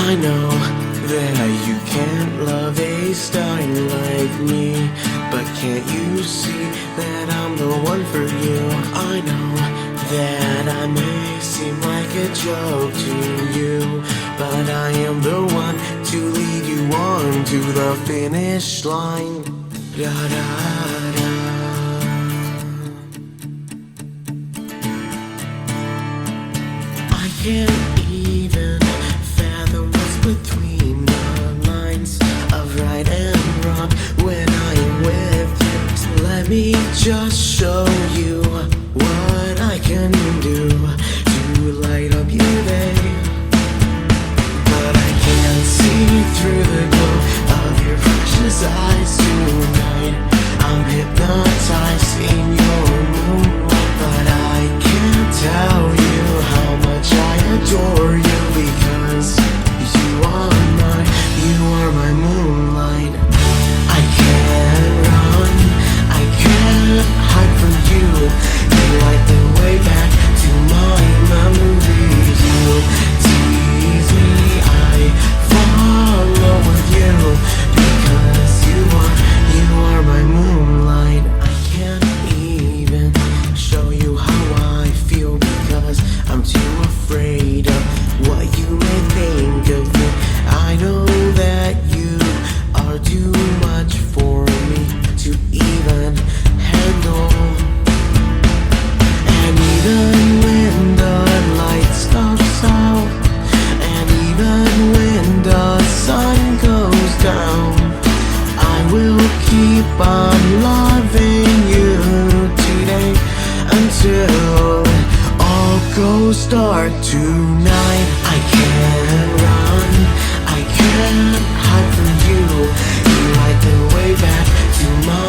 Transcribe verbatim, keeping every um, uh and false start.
I know that you can't love a star like me, but can't you see that I'm the one for you? I know that I may seem like a joke to you, but I am the one to lead you on to the finish line. Da da da. I can't even fathom what's between the lines of right and wrong when I am with you. So let me just show you what I can do to light up your day. But I can't see through the glow of your precious eyes tonight. I'm hypnotized in your moonlight, but I can't tell you how much I adore you, because you are my, you are my moonlight. I can't run, I can't hide from you. You light the way back to my memories. You tease me, I follow with you, because you are, you are my moonlight. I can't even show you how I feel, because I'm too afraid of what you may think of me. I know that you are too much for me to even handle. And even when the light stops out, and even when the sun goes down, I will keep on loving you today until all goes dark tonight. I can't run, I can't hide from you. You light the way back to my